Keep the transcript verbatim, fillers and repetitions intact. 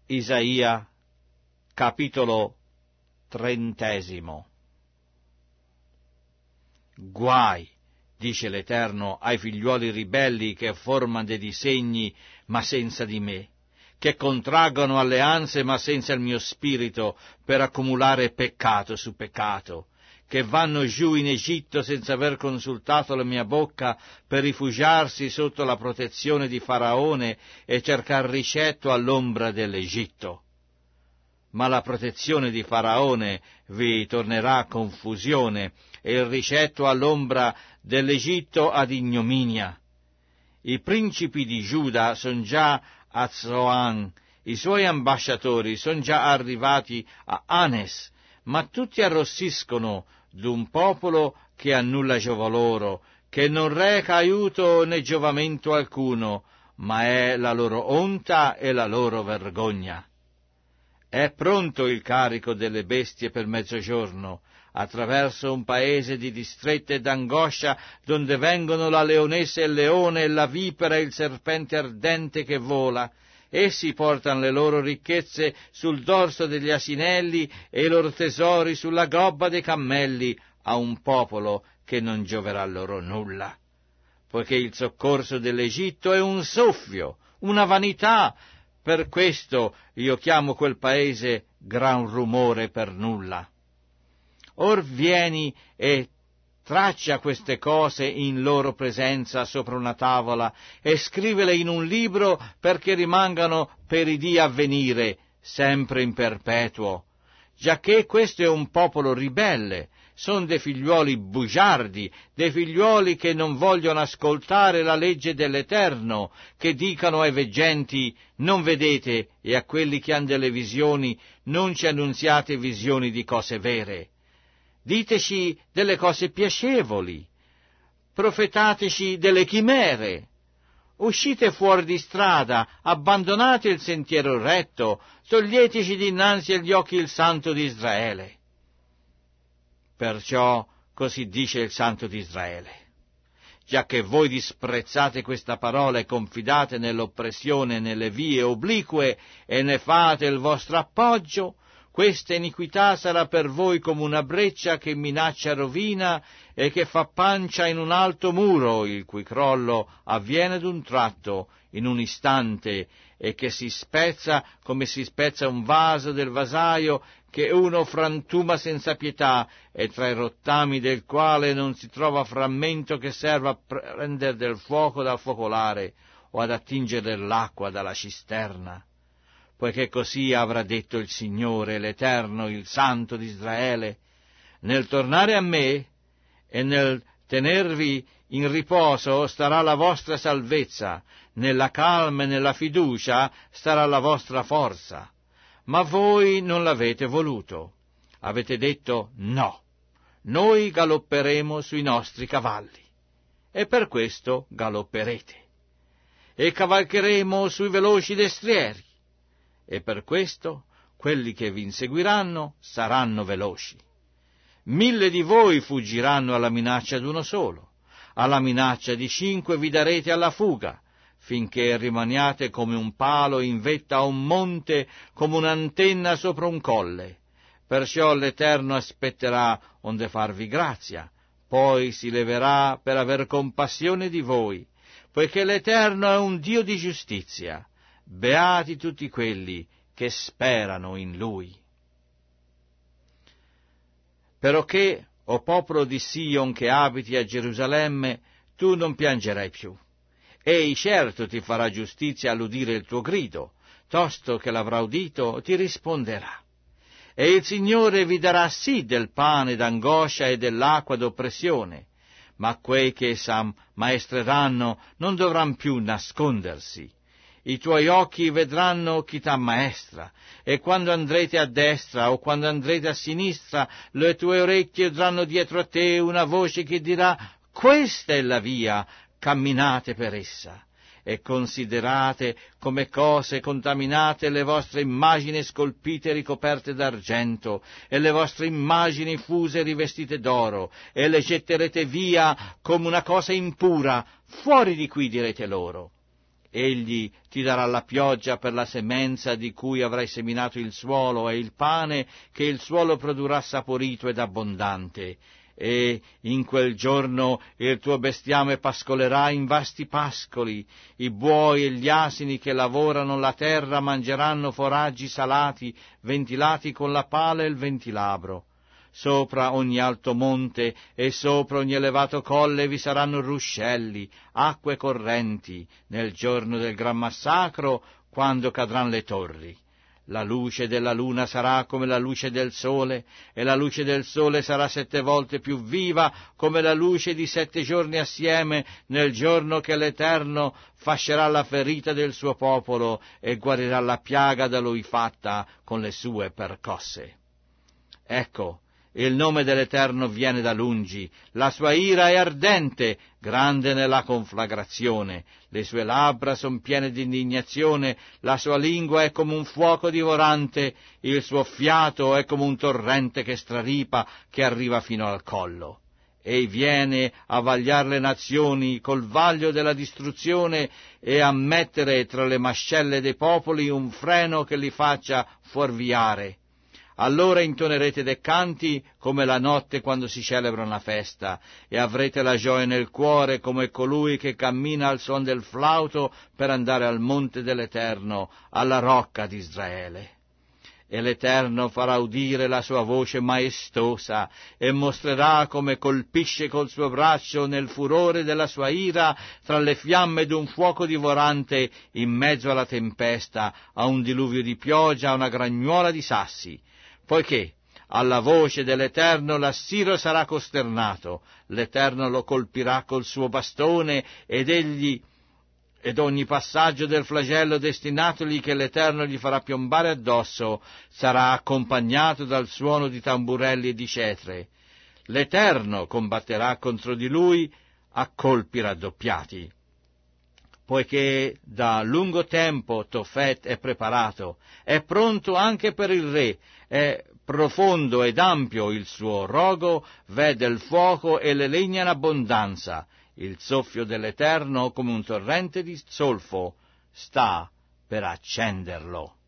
Isaia, capitolo trentesimo. Guai, dice l'Eterno, ai figliuoli ribelli che formano dei disegni, ma senza di me, che contraggono alleanze, ma senza il mio spirito, per accumulare peccato su peccato, che vanno giù in Egitto senza aver consultato la mia bocca, per rifugiarsi sotto la protezione di Faraone e cercar ricetto all'ombra dell'Egitto. Ma la protezione di Faraone vi tornerà a confusione, e il ricetto all'ombra dell'Egitto ad ignominia. I principi di Giuda sono già a Zoan, i suoi ambasciatori sono già arrivati a Anes, ma tutti arrossiscono d'un popolo che a nulla giova loro, che non reca aiuto né giovamento alcuno, ma è la loro onta e la loro vergogna. È pronto il carico delle bestie per mezzogiorno, attraverso un paese di distretta ed angoscia, donde vengono la leonessa e il leone, e la vipera e il serpente ardente che vola. Essi portano le loro ricchezze sul dorso degli asinelli e i loro tesori sulla gobba dei cammelli, a un popolo che non gioverà loro nulla. Poiché il soccorso dell'Egitto è un soffio, una vanità, per questo io chiamo quel paese gran rumore per nulla. Or vieni e traccia queste cose in loro presenza sopra una tavola e scrivele in un libro perché rimangano per i dì a venire, sempre in perpetuo. Giacché questo è un popolo ribelle, son dei figliuoli bugiardi, dei figliuoli che non vogliono ascoltare la legge dell'Eterno, che dicano ai veggenti: non vedete, e a quelli che hanno delle visioni: non ci annunziate visioni di cose vere. Diteci delle cose piacevoli, profetateci delle chimere. Uscite fuori di strada, abbandonate il sentiero retto, toglieteci dinanzi agli occhi il Santo di Israele. Perciò così dice il Santo di Israele: giacché voi disprezzate questa parola e confidate nell'oppressione e nelle vie oblique e ne fate il vostro appoggio, questa iniquità sarà per voi come una breccia che minaccia rovina e che fa pancia in un alto muro, il cui crollo avviene d'un tratto, in un istante, e che si spezza come si spezza un vaso del vasaio, che uno frantuma senza pietà, e tra i rottami del quale non si trova frammento che serva a prendere del fuoco dal focolare o ad attingere dell'acqua dalla cisterna. Poiché così avrà detto il Signore, l'Eterno, il Santo di Israele: nel tornare a me e nel tenervi in riposo starà la vostra salvezza, nella calma e nella fiducia starà la vostra forza. Ma voi non l'avete voluto. Avete detto: no, noi galopperemo sui nostri cavalli. E per questo galopperete. E cavalcheremo sui veloci destrieri. E per questo quelli che vi inseguiranno saranno veloci. Mille di voi fuggiranno alla minaccia d'uno solo, alla minaccia di cinque vi darete alla fuga, finché rimaniate come un palo in vetta a un monte, come un'antenna sopra un colle. Perciò l'Eterno aspetterà onde farvi grazia, poi si leverà per aver compassione di voi, poiché l'Eterno è un Dio di giustizia. Beati tutti quelli che sperano in Lui. Perché, o popolo di Sion che abiti a Gerusalemme, tu non piangerai più. Ei certo ti farà giustizia all'udire il tuo grido, tosto che l'avrà udito ti risponderà. E il Signore vi darà sì del pane d'angoscia e dell'acqua d'oppressione, ma quei che s'ammaestreranno non dovranno più nascondersi. I tuoi occhi vedranno chi t'ammaestra, e quando andrete a destra o quando andrete a sinistra, le tue orecchie udranno dietro a te una voce che dirà: questa è la via, camminate per essa. E considerate come cose contaminate le vostre immagini scolpite ricoperte d'argento, e le vostre immagini fuse rivestite d'oro, e le getterete via come una cosa impura. Fuori di qui, direte loro. Egli ti darà la pioggia per la semenza di cui avrai seminato il suolo e il pane che il suolo produrrà saporito ed abbondante. E in quel giorno il tuo bestiame pascolerà in vasti pascoli, i buoi e gli asini che lavorano la terra mangeranno foraggi salati, ventilati con la pala e il ventilabro. Sopra ogni alto monte e sopra ogni elevato colle vi saranno ruscelli, acque correnti, nel giorno del gran massacro, quando cadranno le torri. La luce della luna sarà come la luce del sole, e la luce del sole sarà sette volte più viva come la luce di sette giorni assieme, nel giorno che l'Eterno fascerà la ferita del suo popolo e guarirà la piaga da lui fatta con le sue percosse. Ecco, il nome dell'Eterno viene da lungi, la sua ira è ardente, grande nella conflagrazione, le sue labbra son piene di indignazione, la sua lingua è come un fuoco divorante, il suo fiato è come un torrente che straripa, che arriva fino al collo. Ei viene a vagliar le nazioni col vaglio della distruzione e a mettere tra le mascelle dei popoli un freno che li faccia fuorviare. Allora intonerete dei canti come la notte quando si celebra una festa, e avrete la gioia nel cuore come colui che cammina al suon del flauto per andare al monte dell'Eterno, alla rocca di Israele. E l'Eterno farà udire la sua voce maestosa e mostrerà come colpisce col suo braccio nel furore della sua ira tra le fiamme d'un fuoco divorante in mezzo alla tempesta, a un diluvio di pioggia, a una gragnuola di sassi. Poiché alla voce dell'Eterno l'Assiro sarà costernato, l'Eterno lo colpirà col suo bastone ed egli ed ogni passaggio del flagello destinatogli che l'Eterno gli farà piombare addosso sarà accompagnato dal suono di tamburelli e di cetre. L'Eterno combatterà contro di lui a colpi raddoppiati. Poiché da lungo tempo Tofet è preparato, è pronto anche per il re, è profondo ed ampio il suo rogo, vede il fuoco e le legna in abbondanza, il soffio dell'Eterno come un torrente di solfo sta per accenderlo.